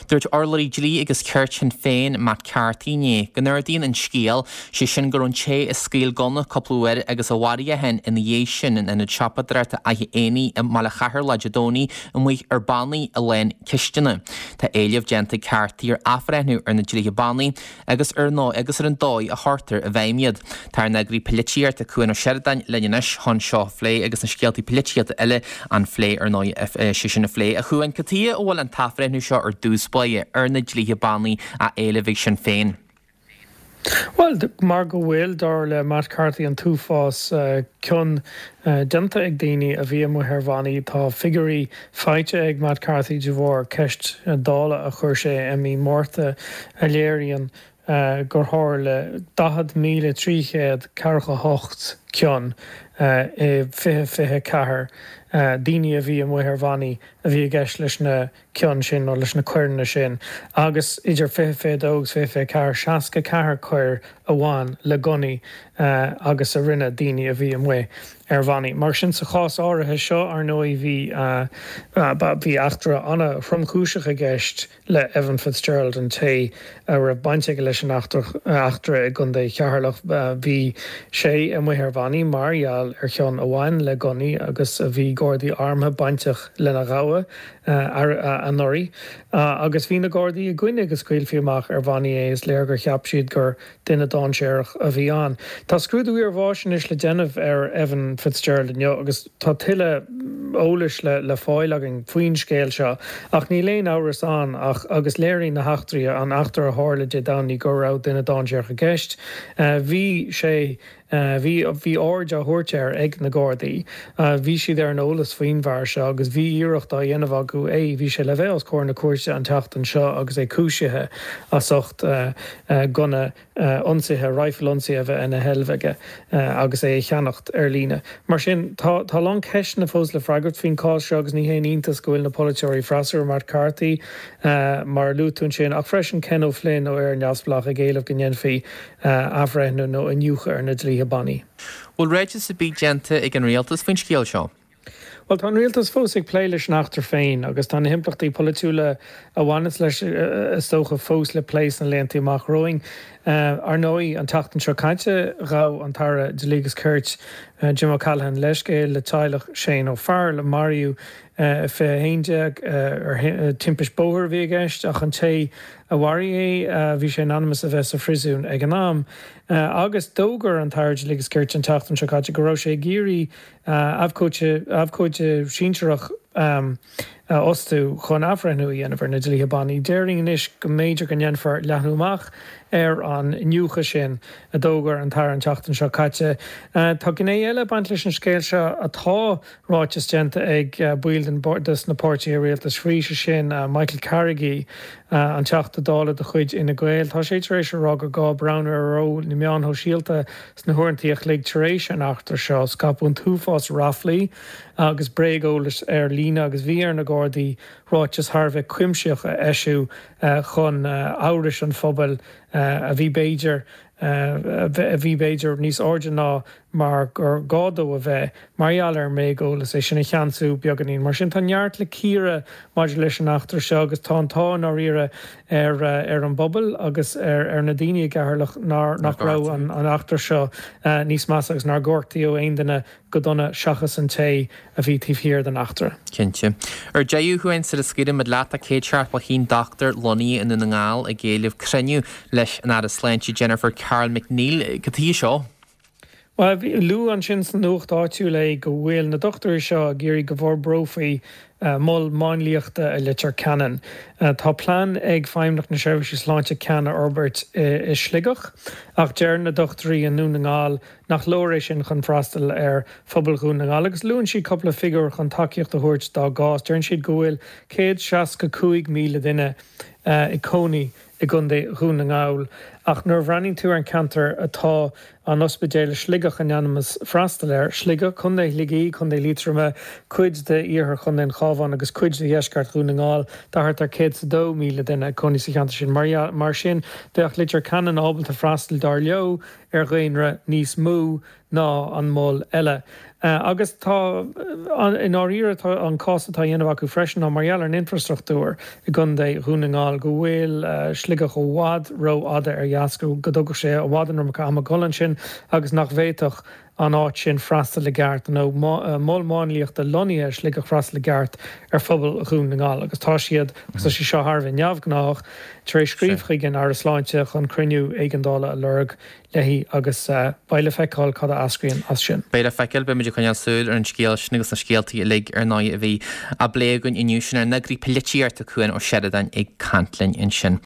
Dúirt orlaí dlí agus ceirtin féin mat ceartíné, gannardín an scéal sé sin gur an ché is scéal gona coplúir agus a waria hen in dhé sin in a chapadreirta a éí a mala chahar lajadóní an muich ar bannaí a len ciistena. Tá éileh genta ceartí ar afrenú ar na dlí bannaí agus ar nó agus ar an dóid a hartar a bhaimiad. Tar na grí pilitiart a cuan ó Sheridan lenis hon seo flé agus na scéaltaí pilitiart eile an flé ar nó sin na flé a chuan catí ó bhfuil an tafrenú seo ar dúspaie ar na dlí bannaí a éileh sin féin. Well, mar go bhfuil dar le Matt Carthy an túfás cion denta ag daoine a bhí mu Hervanni tá figurí feite ag Matt Carthy de bhór ceist dála a chuir sé mí mórta a léiríonn gur thir le 10,348 cion i fithe cethir daoine a bhí mu Hervanni a bhí gceist leis na cion sin nó leis na cuirna sin. Agus idir fé dógus fé ceair seaca cethir chuir a bháin le gonaí agus a rinne daoine a bhí mu Hervanni. Mar sin sa chás áirithe seo ar nó bhí achtra anna chromchúiseach a gceist le Evan Fitzgerald an té a raibh bainte leis an achtra i gunda chearlach bhí sé a mu Hervanni margheall ar cheann a bháin le gonaí agus a bhí Gordaí armtha bainteach lena ráha an norí agus bhí na Gordaí a gcuine agus cuil fiúach ar bhaní is léir gur cheap siad gur duine dáseach a bhí an. Tá scrúdú ar bhásin is le déanamh ar Evan Fitzgerald agus tá tuile ólis le fáil agin faoin scéal seo ach ní léon áras an agus léirí na heachtaí an achtar a hála de daní go rá duine dáseach a gceist. Bhí sé Bhí áirde a thuirtear ag na Gordaí, bhí siad ar an ólas faoin bhar seo agus bhí iirecht a dhéanamh acu bhí sé le bheith os cóir na cuairte an teachtain seo agus é cúisithe a socht gona ionsaithe rifle ionsaithe ina helbhaige agus é cheannacht ar líne. Mar sin tá long ceist na fós le freigart faoin cá seo agus ní hé iontas go bhfuil na politeoirí freasar Matt Carthy mar lútún sin ach freisin Ken O'Flynn ó ar neasplach a géalah go nnéanfaí afreithnú nó aniucha ar na dlí Banny. Well, réidir bí genta ag an rialtas faoin scéal seo. Well, tá rialtas fós ag plé leis nachtar féin, agus tá na himplachtaí polúla a bhhanas leis tócha fós le pléis na léontaí amach roing. Ar nóí an tachtain seo cainte rá an tara de lígus Curt Jim O'Callaghan leiscé le teilech Shane O'Farrell le Mariú fé héinteag ar timpis bóthir bhí gceist ach an té a bharí bhí sé anonymous a bheits a frisún ag an am. Agus dógur an tair de lígus Curt an tachtain seo caite go raibh sé géirí abhcóide sínteach ostú chun afrenú dhéanamh na dlí bannaí. Déiring inis go méidir go nnéanfar leathnúach ar an nniucha sin a dógar an tar an teachtain seo caite. Tá gné eile baint leis an scéil seo atá ráitis genta ag build an bordas na Pórtaí rialtas fríse sin Michael Carrigy an teachta dála de chuid ina Gael. Tá sé éis rá go gá Browner aró na meán ho síalta sna thuirntaíoch le taréis an achtar seo scapún túfás raflaí agus brégólas ar lína agus bhí ar na Gordaí ráitis tharbheith cuimseach a eisiú chun áiris an phobal a bhí Beiger níos ordiná mar gur gádó a bheith margheall ar méagólas é sinna cheanú beaganín. Mar sin tá neart le círe maidir leis an achtar seo agus tá á riire ar an bobbal agus ar na daine gcearlach nach rá an achtar seo níos más agus nar gortaí ó aon duine go donna seachas an té a bhí tíhhir den achtar. Cinnte. Ar deú chuin sa scíide mid leat a céitseart ba hín Dr. Lonnie in na ngáil a géalah creniu leis an ara sláintí Jennifer Carl McNeil gotí seo. Well, Lou an sin san nuacht áitiú le go bhfuil na doctor seo géirí go bhór brofaí mol máinlíochta a litir canan. Tá plán ag feimnach na seirbhísí sláinte Ceanna Orbert is sligach ach dear na doctorí an nún na ngáil nach lóéis sin chun freastal ar phobalún na ngáil agus lúin si coppla figur chun takeíocht a thuirt dá gás. Dearn siad go bhfuil 165,000 duine i Coney i gunda hún na ngáil ach nuair bhreanín tú an cantar atá an ospidéile sligach an animas freistal sliga chun é ligaí chun é lítrama cuid de íorthar chun den chábhán agus cuid de dhéisceart rúnaáil dahart ar 2 míle duine chuní sa cheanta sin mar sin deach litir canan ábalta freistal dar leo ar réonra níos mú ná an mól eile. Agus tá in áíre an cástatá dhéanamh acu freisin á marall an infrastruchtúr I gundé rúnaáil go bhfuil sligach ó bhád ro ada ar jaascú go dógur sé a bhádan am golan sin agus nach bhéitoch an áit sin freistal le gceart nó máilmáinlíocht a lonia sligach freistal le gceart ar phobal rúnaáil agus tá siad agus tá si seo Harbh neamhnách tar éis scríomhchaigin ar sláinte chun cruniú éigendála a lurg lehí agus baile feicáil cad a ascríonn as sin. Beile feiceil be muidir chuine súil ar an scéal snigus na scéaltaí le ar 9 a bhí a bléagann inniu sin ar nagrí pilitíart a chuin ó seadain ag cantlinn in sin.